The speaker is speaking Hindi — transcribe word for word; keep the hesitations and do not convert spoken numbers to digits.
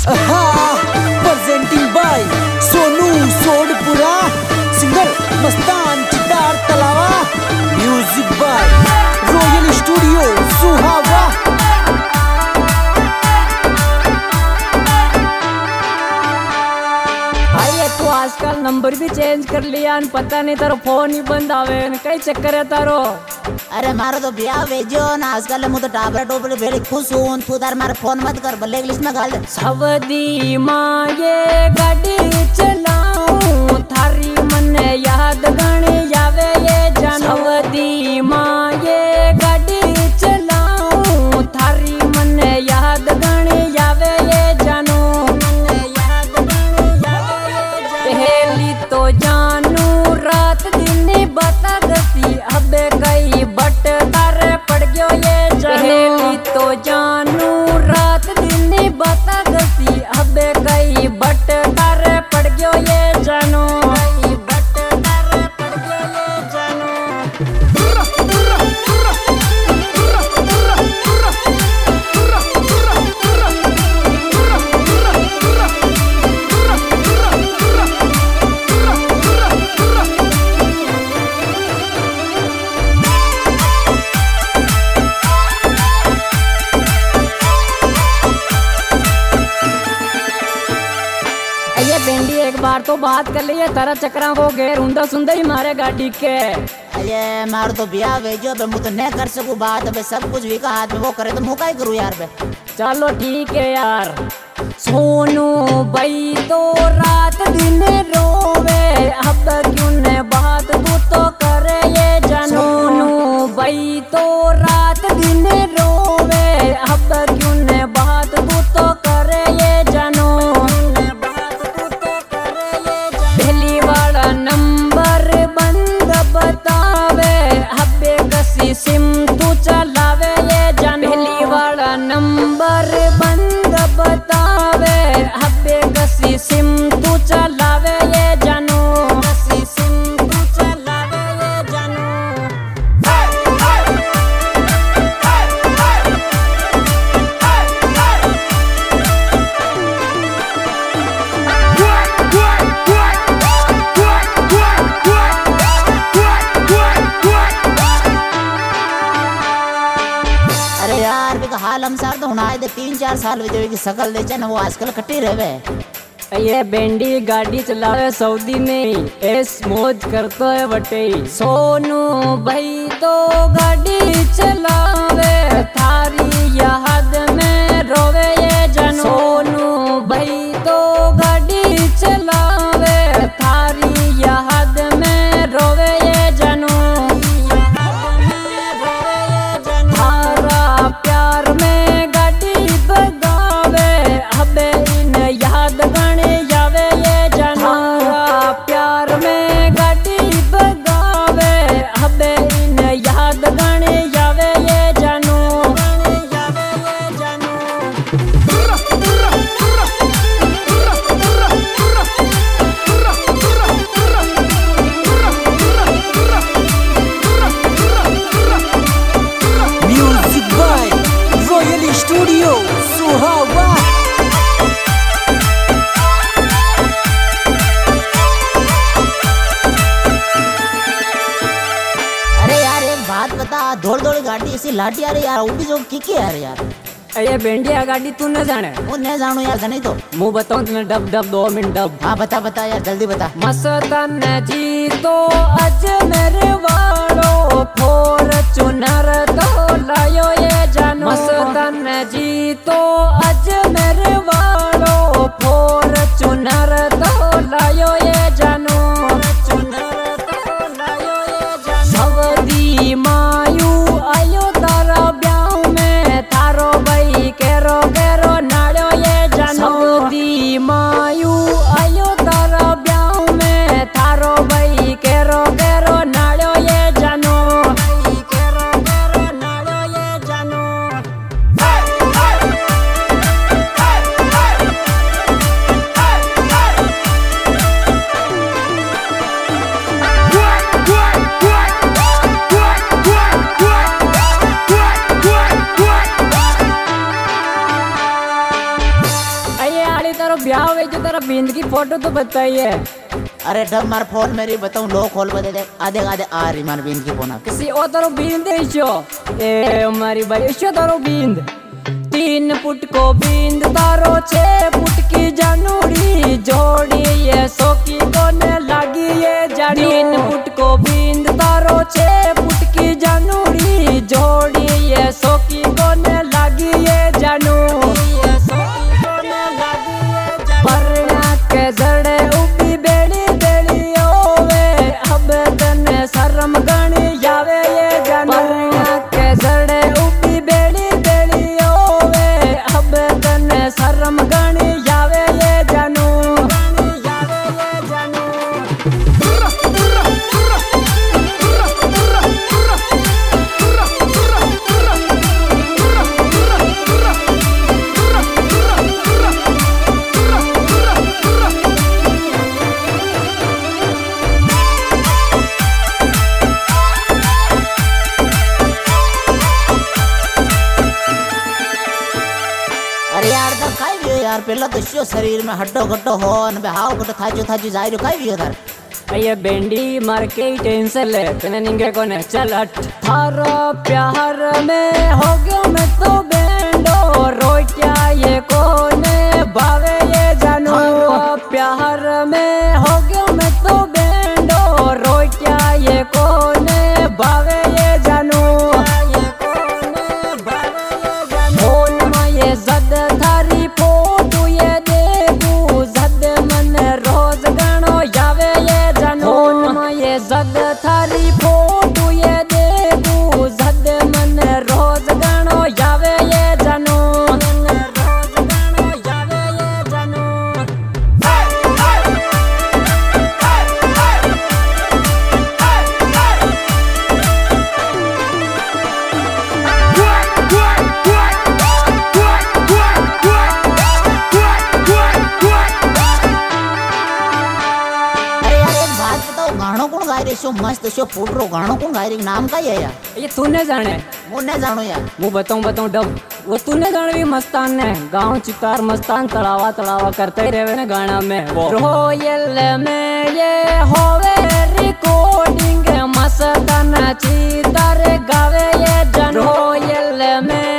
Presenting by Sonu Sodpura, singer Mastan Chitar Talawa, music by royal studio Suhawa. तू आजकल नंबर भी चेंज कर लिया, पता नहीं तारो फोन ही बंद आवे, कई चक्कर है तारो। अरे मारो तो ब्याह भेजो ना, आजकल मुझे तो टाबरा टोपरे भेड़ी खुश हूँ, तू तार मारे फोन मत कर, भले इंग्लिश में गाल दे। सवदी माँ ये गाड़ी चलाऊं, थारी मन याद गणी आवे ये जानो। सवदी माँ ये गाड़ी चलाऊं, थारी मन याद गणी आवे ये जानो। पहली तो जानू रात दिन बता दसी, अब कई बट तारे पड़ गयो ये जानो। पहली तो जानू रात दिन बता दसी, अब कई बट तारे पड़ गयो ये जानो। कई बट तारे पड़ गयो ये जानो। ये बेंडी एक बार तो बात कर लिए, तारा चक्रा को घेर उंदा सुंदर ही मारे गाड़ी के। अरे मारो तो ब्याह भेजो बे, मुझे नहीं कर सकूं बात बे, सब कुछ विका हाथ में वो करे तो मुँह करूँ यार बे। चलो ठीक है यार। सोनू भाई तो रात दिन रोवे, अब क्यों ने बात तू तो करे ये जानो। सोनू भाई तो रात दिन रोवे, अब क्यों ने बात तू तो करे ये जानो। पहली वाला नंबर बंद बतावे, हब्बे कसी सिम तू चलावे ये जानो। पहली वाला नंबर बंद बतावे, हब्बे कसी सिम तू चलावे ये जानो। कसी सिम तू चलावे ये जानो। अरे यार भी हाल हम सार तो होना है, तीन चार साल जो की शकल दे ना वो आजकल खट्टी रहे। ये बेंडी गाड़ी चलावे सऊदी में, ऐस मौज करतो है बटे। सोनू भाई तो गाड़ी चलावे, थारी याद में रोवे ये जानो। सोनू भाई तो गाड़ी चलावे, थारी याद में रोवे ये जानो। थारा प्यार में गाड़ी बगावे, हबे इन याद गणे जावे ये जानो। थारा प्यार में गाड़ी बगावे, हबे इन याद गणे जावे ये जानो। जावे ये जानो। Music by royal studio Suhawa. अरे यार एक बात बता, दौड़ दौड़ गाड़ी ऐसी लाठी आ रही यार, वो भी जो की की यार यार। ये बेंडिया गाड़ी तू न जाने? वो नहीं जानू यार, नहीं तो मुँह बताऊं तुम्हें, डब डब दो मिनट डब। हाँ बता बता यार जल्दी बता। मस्तान जी तो अजमेर वालो, फॉर्च्यूनर तो लायो ये जानो। मस्तान जी तो अजमेर वालो, फॉर्च्यूनर तो लायो ये जानो। फॉर्च्यूनर तो लायो ये जानो। सवदी मायू आयो तारा ब्याह में, थारो भाई केरो केरो नाड़ो ये जानो। सवदी मायू आयो तारा ब्याह में, थारो भाई केरो केरो नाड़ो ये जानो। भाई केरो केरो नाड़ो ये जानो। ब्याह हुए जो तेरा बींद की फोटो तो बताइए। अरे डब मार फोन मेरी बताऊं लो खोल बदे दे आधे आधे आ रही मार बीन की फोन किसी और तारो बींद इशो ए हमारी भाई इशो तारो बींद तीन फुट को बींद तारो छह फुट की जानूरी जोड़ी ये सोकी कोने लगी ये जानू तीन फुट को बींद तारो छह फुट की जानूरी जोड़ी ये सोकी कोने लगी ये जानू ये सोकी कोने लगी ये जानू परना के जड़े उबी बेड़ी बेड़ी ओवे अब तने शर्म गणी जावे ये जानू परना के जड़े उबी बेड़ी बेड़ी ओवे अब तने शर्म गणी जावे ये जानू जावे ये जानू यार दा खाई भी यार पहला तो शो शरीर में हड्डो गड्डो हो न हाव गड्डो थाजो थाजो जाइरो खाई भी यार ये बेंडी मार के ही टेंशन ले तने निंगे कोने चल हट थारो प्यार में हो गयो मैं तो बेंडो रोटिया ये कोने भावे ये जानू प्यार में हो गयो मैं तो बेंडो रोटिया ये कोने भावे ये जानू ये कोने भावे ये जानू फोन में ये जद थारी फोटो ये देखू जद मन रोज गणो जावे ये फोन में ये जद थारी फोटो ये देखू जद मन रोज गणो जावे ये जानू रोज गणो जावे ये जानू गाणो कौन गाय रे शो मस्त शो फुटरो गाणो कौन गाय रे नाम का है यार ये तूने जाने मुन्ने जानो यार वो बताऊं बताऊं डब वो तूने जाने भी मस्तान ने गांव चितार मस्तान तड़ावा तड़ावा करते ही रहे ना गाना में वो रोयल में ये होवे रिकॉर्डिंग मस्तान चितार गावे ये जन रोयल में